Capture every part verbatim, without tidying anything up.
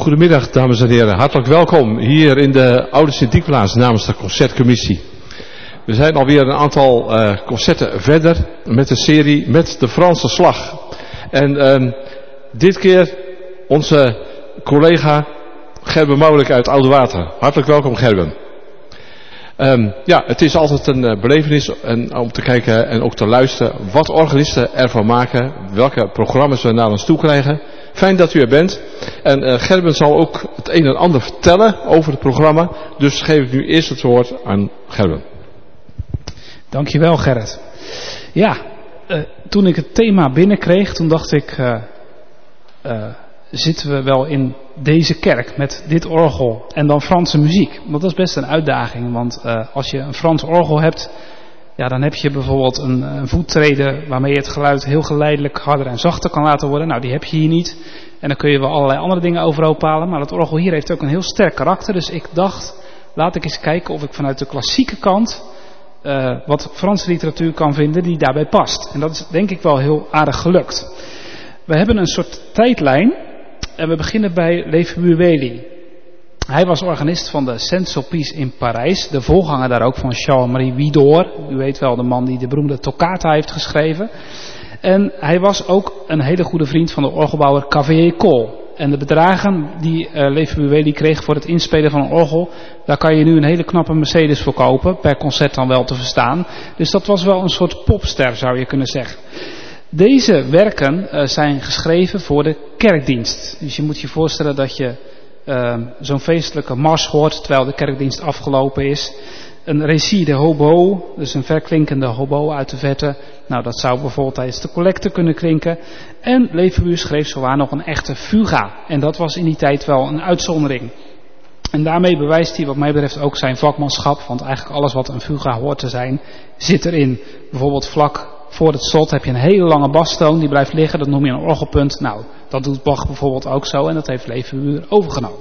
Goedemiddag dames en heren, hartelijk welkom hier in de Oude Sint-Dieplaats namens de Concertcommissie. We zijn alweer een aantal uh, concerten verder met de serie Met de Franse Slag. En um, dit keer onze collega Gerben Maulik uit Oudewater. Hartelijk welkom Gerben. Um, ja, het is altijd een uh, belevenis en, om te kijken en ook te luisteren wat organisten ervan maken, welke programma's we naar ons toe krijgen. Fijn dat u er bent. En uh, Gerben zal ook het een en ander vertellen over het programma. Dus geef ik nu eerst het woord aan Gerben. Dankjewel Gerrit. Ja, uh, toen ik het thema binnenkreeg, toen dacht ik, uh, uh, zitten we wel in deze kerk met dit orgel en dan Franse muziek? Want dat is best een uitdaging, want uh, als je een Frans orgel hebt, ja, dan heb je bijvoorbeeld een, een voettreden waarmee je het geluid heel geleidelijk harder en zachter kan laten worden. Nou, die heb je hier niet. En dan kun je wel allerlei andere dingen overhoop halen. Maar het orgel hier heeft ook een heel sterk karakter. Dus ik dacht, laat ik eens kijken of ik vanuit de klassieke kant uh, wat Franse literatuur kan vinden die daarbij past. En dat is denk ik wel heel aardig gelukt. We hebben een soort tijdlijn. En we beginnen bij Lefubueli. Hij was organist van de Saint-Sulpice in Parijs. De voorganger daar ook van Charles-Marie Widor. U weet wel, de man die de beroemde Toccata heeft geschreven. En hij was ook een hele goede vriend van de orgelbouwer Cavaillé-Coll. En de bedragen die uh, Lefubueli kreeg voor het inspelen van een orgel, daar kan je nu een hele knappe Mercedes voor kopen. Per concert dan wel te verstaan. Dus dat was wel een soort popster, zou je kunnen zeggen. Deze werken uh, zijn geschreven voor de kerkdienst. Dus je moet je voorstellen dat je uh, zo'n feestelijke mars hoort terwijl de kerkdienst afgelopen is. Een récit de hobo, dus een verklinkende hobo uit de verte. Nou, dat zou bijvoorbeeld tijdens de collecte kunnen klinken. En Lefubu schreef zowaar nog een echte fuga. En dat was in die tijd wel een uitzondering. En daarmee bewijst hij wat mij betreft ook zijn vakmanschap. Want eigenlijk alles wat een fuga hoort te zijn, zit erin. Bijvoorbeeld vlak voor het slot heb je een hele lange bastoon die blijft liggen. Dat noem je een orgelpunt. Nou, dat doet Bach bijvoorbeeld ook zo. En dat heeft Lefubu overgenomen.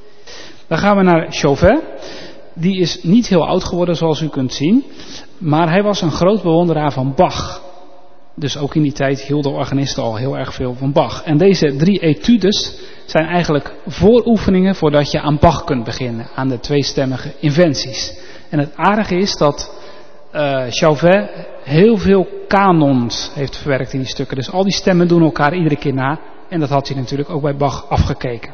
Dan gaan we naar Chauvet. Die is niet heel oud geworden zoals u kunt zien. Maar hij was een groot bewonderaar van Bach. Dus ook in die tijd hielden organisten al heel erg veel van Bach. En deze drie etudes zijn eigenlijk vooroefeningen voordat je aan Bach kunt beginnen. Aan de tweestemmige inventies. En het aardige is dat uh, Chauvet heel veel kanons heeft verwerkt in die stukken. Dus al die stemmen doen elkaar iedere keer na. En dat had hij natuurlijk ook bij Bach afgekeken.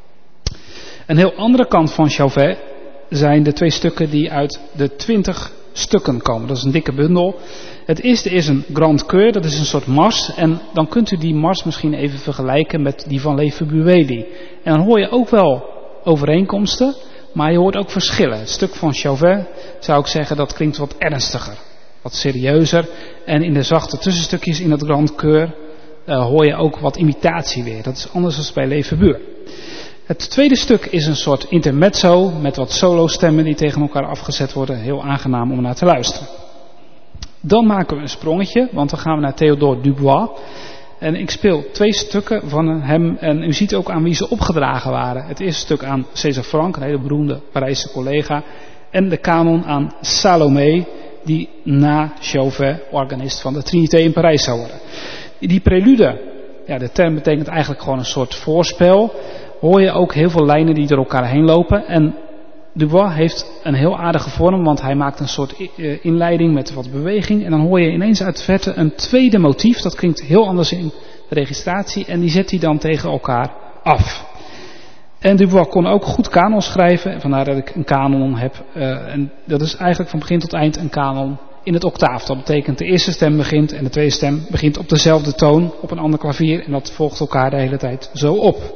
Een heel andere kant van Chauvet zijn de twee stukken die uit de twintig stukken komen. Dat is een dikke bundel. Het eerste is een Grand Chœur, dat is een soort mars. En dan kunt u die mars misschien even vergelijken met die van Lefubueli. En dan hoor je ook wel overeenkomsten, maar je hoort ook verschillen. Het stuk van Chauvet zou ik zeggen, dat klinkt wat ernstiger, wat serieuzer. En in de zachte tussenstukjes in het Grand Chœur uh, hoor je ook wat imitatie weer. Dat is anders dan bij Lefubu. Het tweede stuk is een soort intermezzo met wat solo-stemmen die tegen elkaar afgezet worden. Heel aangenaam om naar te luisteren. Dan maken we een sprongetje, want dan gaan we naar Théodore Dubois. En ik speel twee stukken van hem en u ziet ook aan wie ze opgedragen waren. Het eerste stuk aan César Franck, een hele beroemde Parijse collega. En de canon aan Salomé, die na Chauvet organist van de Trinité in Parijs zou worden. Die prelude, ja, de term betekent eigenlijk gewoon een soort voorspel. Hoor je ook heel veel lijnen die door elkaar heen lopen. En Dubois heeft een heel aardige vorm, want hij maakt een soort inleiding met wat beweging. En dan hoor je ineens uit de verte een tweede motief. Dat klinkt heel anders in de registratie. En die zet hij dan tegen elkaar af. En Dubois kon ook goed kanon schrijven. Vandaar dat ik een kanon heb. Uh, en dat is eigenlijk van begin tot eind een kanon in het octaaf. Dat betekent de eerste stem begint en de tweede stem begint op dezelfde toon op een ander klavier. En dat volgt elkaar de hele tijd zo op.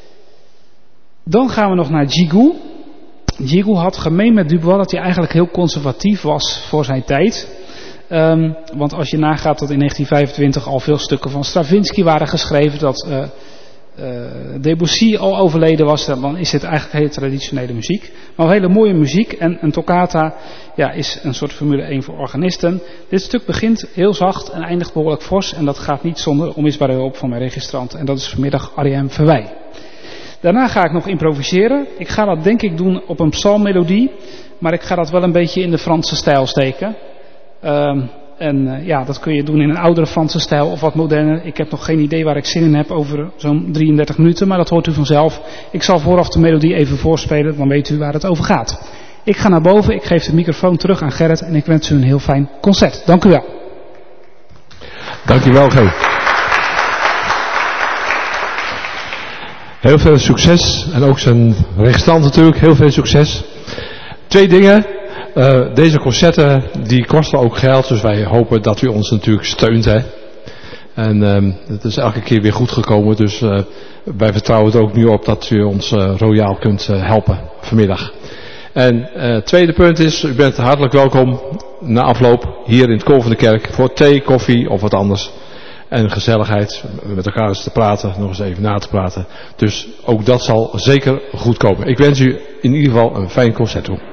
Dan gaan we nog naar Gigoux. Gigoux had gemeen met Dubois dat hij eigenlijk heel conservatief was voor zijn tijd. Um, want als je nagaat dat in negentien vijfentwintig al veel stukken van Stravinsky waren geschreven, dat uh, uh, Debussy al overleden was, dan is dit eigenlijk hele traditionele muziek. Maar wel hele mooie muziek en een toccata ja, is een soort Formule één voor organisten. Dit stuk begint heel zacht en eindigt behoorlijk fors en dat gaat niet zonder onmisbare hulp van mijn registrant. En dat is vanmiddag Ariem Verwij. Daarna ga ik nog improviseren. Ik ga dat denk ik doen op een psalmmelodie. Maar ik ga dat wel een beetje in de Franse stijl steken. Uh, En uh, ja, dat kun je doen in een oudere Franse stijl of wat moderner. Ik heb nog geen idee waar ik zin in heb over zo'n drieëndertig minuten, maar dat hoort u vanzelf. Ik zal vooraf de melodie even voorspelen, dan weet u waar het over gaat. Ik ga naar boven, ik geef de microfoon terug aan Gerrit en ik wens u een heel fijn concert. Dank u wel. Dank u wel, G. Heel veel succes en ook zijn restant natuurlijk, heel veel succes. Twee dingen. Uh, deze concerten die kosten ook geld, dus wij hopen dat u ons natuurlijk steunt. Hè. En um, het is elke keer weer goed gekomen, dus uh, wij vertrouwen het ook nu op dat u ons uh, royaal kunt uh, helpen vanmiddag. En uh, het tweede punt is, u bent hartelijk welkom na afloop hier in het koor van de kerk voor thee, koffie of wat anders. En gezelligheid, met elkaar eens te praten, nog eens even na te praten. Dus ook dat zal zeker goed komen. Ik wens u in ieder geval een fijn concert toe.